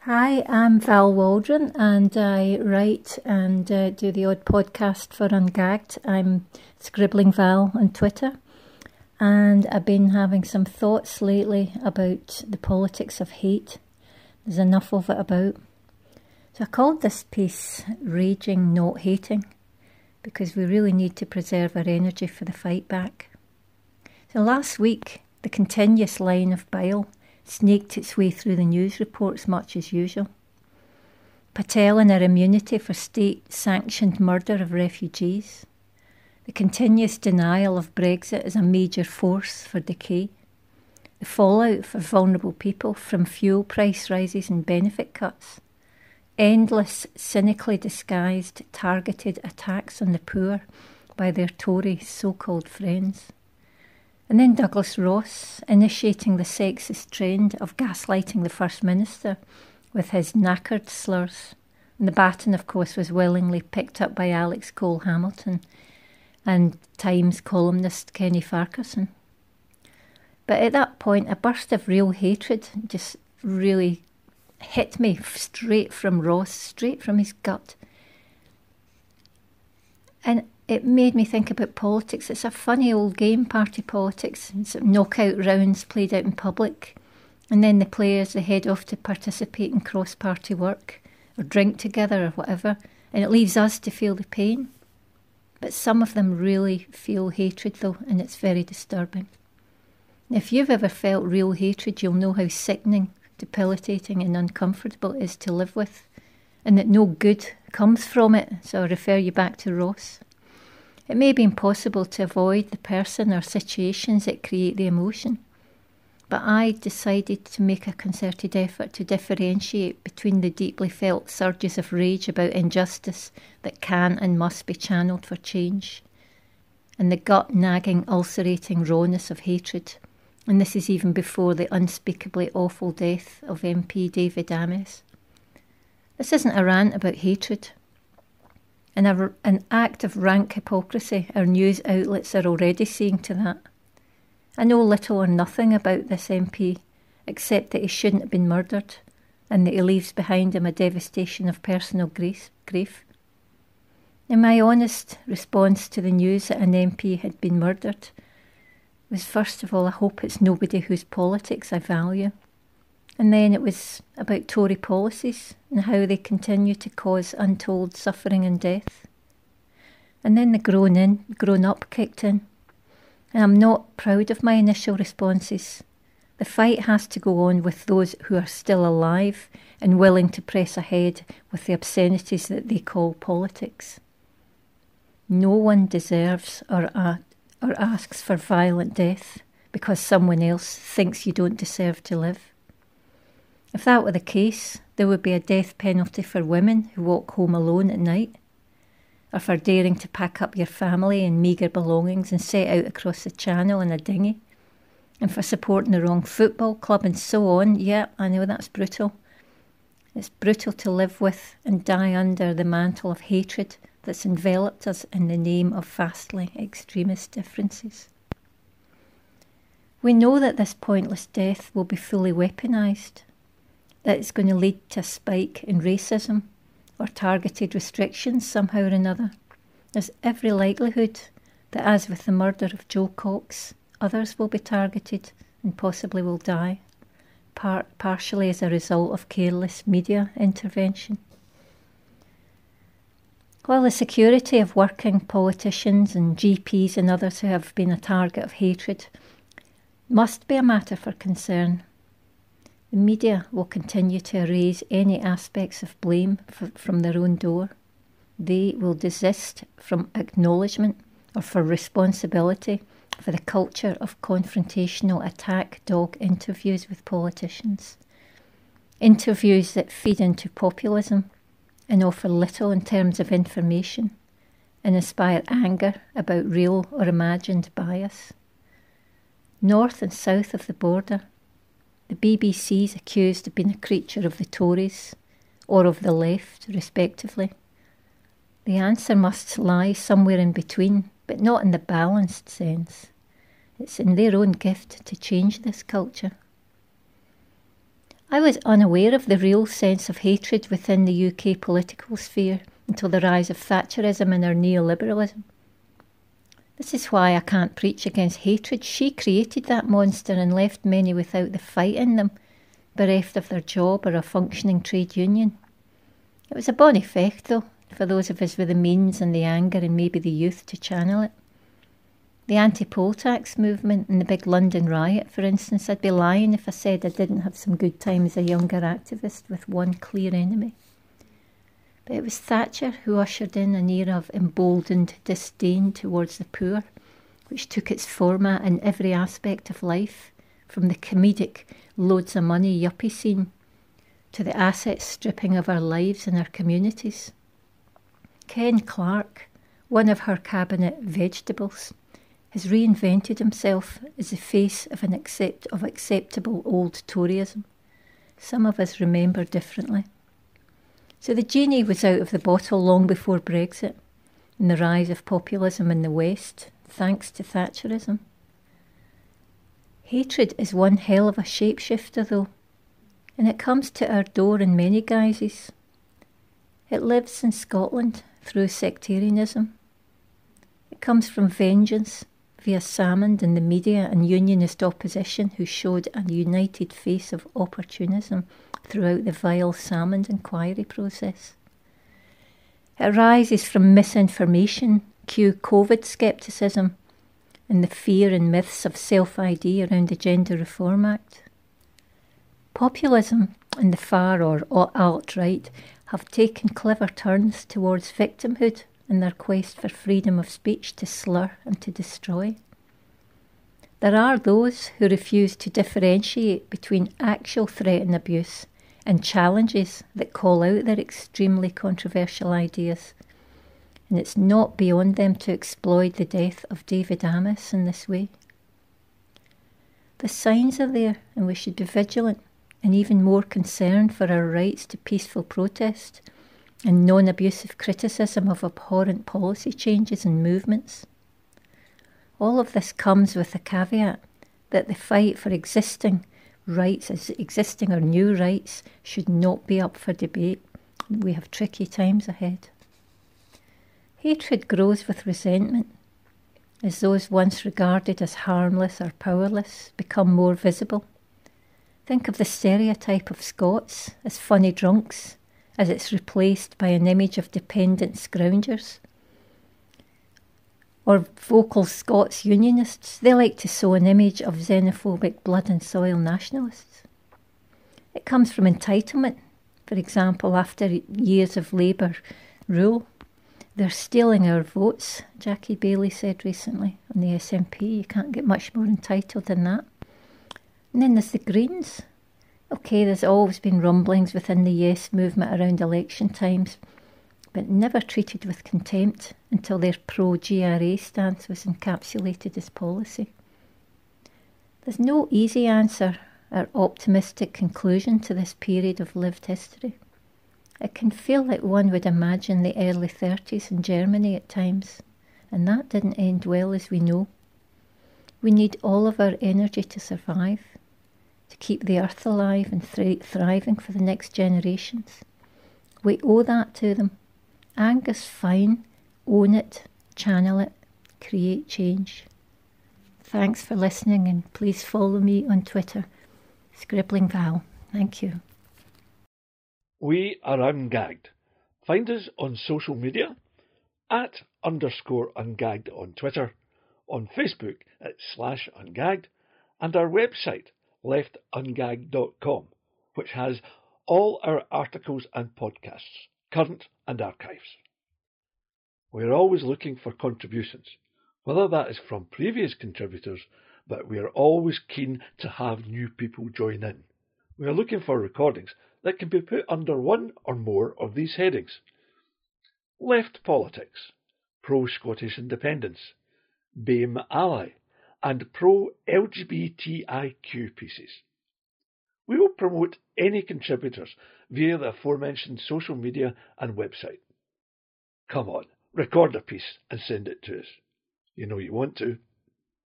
Hi, I'm Val Waldron and I write and do the odd podcast for Ungagged. I'm Scribbling Val on Twitter, and I've been having some thoughts lately about the politics of hate. There's enough of it about. So I called this piece Raging Not Hating, because we really need to preserve our energy for the fight back. So last week, the continuous line of bile snaked its way through the news reports much as usual. Patel and her immunity for state-sanctioned murder of refugees. The continuous denial of Brexit as a major force for decay. The fallout for vulnerable people from fuel price rises and benefit cuts. Endless, cynically disguised, targeted attacks on the poor by their Tory so-called friends. And then Douglas Ross initiating the sexist trend of gaslighting the First Minister with his knackered slurs. And the baton, of course, was willingly picked up by Alex Cole-Hamilton and Times columnist Kenny Farquharson. But at that point, a burst of real hatred just really hit me straight from Ross, straight from his gut. And it made me think about politics. It's a funny old game, party politics. It's knockout rounds played out in public. And then the players, they head off to participate in cross-party work or drink together or whatever. And it leaves us to feel the pain. But some of them really feel hatred though, and it's very disturbing. If you've ever felt real hatred, you'll know how sickening, debilitating and uncomfortable it is to live with, and that no good comes from it. So I refer you back to Ross. It may be impossible to avoid the person or situations that create the emotion, but I decided to make a concerted effort to differentiate between the deeply felt surges of rage about injustice that can and must be channeled for change, and the gut-nagging, ulcerating rawness of hatred. And this is even before the unspeakably awful death of MP David Ames. This isn't a rant about hatred. An act of rank hypocrisy, our news outlets are already seeing to that. I know little or nothing about this MP, except that he shouldn't have been murdered, and that he leaves behind him a devastation of personal grief. And my honest response to the news that an MP had been murdered was, first of all, I hope it's nobody whose politics I value. And then it was about Tory policies and how they continue to cause untold suffering and death. And then the grown up kicked in. And I'm not proud of my initial responses. The fight has to go on with those who are still alive and willing to press ahead with the obscenities that they call politics. No one deserves or asks for violent death because someone else thinks you don't deserve to live. If that were the case, there would be a death penalty for women who walk home alone at night, or for daring to pack up your family and meagre belongings and set out across the channel in a dinghy, and for supporting the wrong football club and so on. Yeah, I know that's brutal. It's brutal to live with and die under the mantle of hatred that's enveloped us in the name of vastly extremist differences. We know that this pointless death will be fully weaponised, that it's going to lead to a spike in racism or targeted restrictions somehow or another. There's every likelihood that, as with the murder of Joe Cox, others will be targeted and possibly will die, partially as a result of careless media intervention. While the security of working politicians and GPs and others who have been a target of hatred must be a matter for concern, the media will continue to erase any aspects of blame from their own door. They will desist from acknowledgement or for responsibility for the culture of confrontational attack dog interviews with politicians. Interviews that feed into populism and offer little in terms of information and inspire anger about real or imagined bias. North and south of the border, the BBC is accused of being a creature of the Tories or of the left, respectively. The answer must lie somewhere in between, but not in the balanced sense. It's in their own gift to change this culture. I was unaware of the real sense of hatred within the UK political sphere until the rise of Thatcherism and her neoliberalism. This is why I can't preach against hatred. She created that monster and left many without the fight in them, bereft of their job or a functioning trade union. It was a bonny fecht, though, for those of us with the means and the anger and maybe the youth to channel it. The anti-poll tax movement and the big London riot, for instance, I'd be lying if I said I didn't have some good time as a younger activist with one clear enemy. But it was Thatcher who ushered in an era of emboldened disdain towards the poor, which took its format in every aspect of life, from the comedic loads of money yuppie scene to the asset stripping of our lives and our communities. Ken Clarke, one of her cabinet vegetables, has reinvented himself as the face of acceptable old Toryism. Some of us remember differently. So the genie was out of the bottle long before Brexit and the rise of populism in the West, thanks to Thatcherism. Hatred is one hell of a shapeshifter, though, and it comes to our door in many guises. It lives in Scotland through sectarianism. It comes from vengeance via Salmond and the media and unionist opposition who showed a united face of opportunism throughout the vile Salmond inquiry process. It arises from misinformation, cue COVID scepticism, and the fear and myths of self-ID around the Gender Reform Act. Populism and the far or alt-right have taken clever turns towards victimhood in their quest for freedom of speech to slur and to destroy. There are those who refuse to differentiate between actual threat and abuse and challenges that call out their extremely controversial ideas, and it's not beyond them to exploit the death of David Amess in this way. The signs are there, and we should be vigilant and even more concerned for our rights to peaceful protest and non-abusive criticism of abhorrent policy changes and movements. All of this comes with the caveat that the fight for existing rights, as existing or new rights, should not be up for debate. We have tricky times ahead. Hatred grows with resentment, as those once regarded as harmless or powerless become more visible. Think of the stereotype of Scots as funny drunks, as it's replaced by an image of dependent scroungers. Or vocal Scots unionists, they like to sow an image of xenophobic blood and soil nationalists. It comes from entitlement. For example, after years of Labour rule, they're stealing our votes, Jackie Baillie said recently on the SNP. You can't get much more entitled than that. And then there's the Greens. OK, there's always been rumblings within the Yes movement around election times, but never treated with contempt until their pro-GRA stance was encapsulated as policy. There's no easy answer or optimistic conclusion to this period of lived history. It can feel like one would imagine the early 30s in Germany at times, and that didn't end well, as we know. We need all of our energy to survive, to keep the earth alive and thriving for the next generations. We owe that to them. Angus, fine, own it, channel it, create change. Thanks for listening, and please follow me on Twitter, Scribbling Val. Thank you. We are Ungagged. Find us on social media @_ungagged on Twitter, on Facebook @/ungagged, and our website leftungagged.com, which has all our articles and podcasts, current and archives. We're always looking for contributions, whether that is from previous contributors, but we are always keen to have new people join in. We are looking for recordings that can be put under one or more of these headings: Left Politics, Pro-Scottish Independence, BAME Ally, and pro-LGBTIQ pieces. We will promote any contributors via the aforementioned social media and website. Come on, record a piece and send it to us. You know you want to.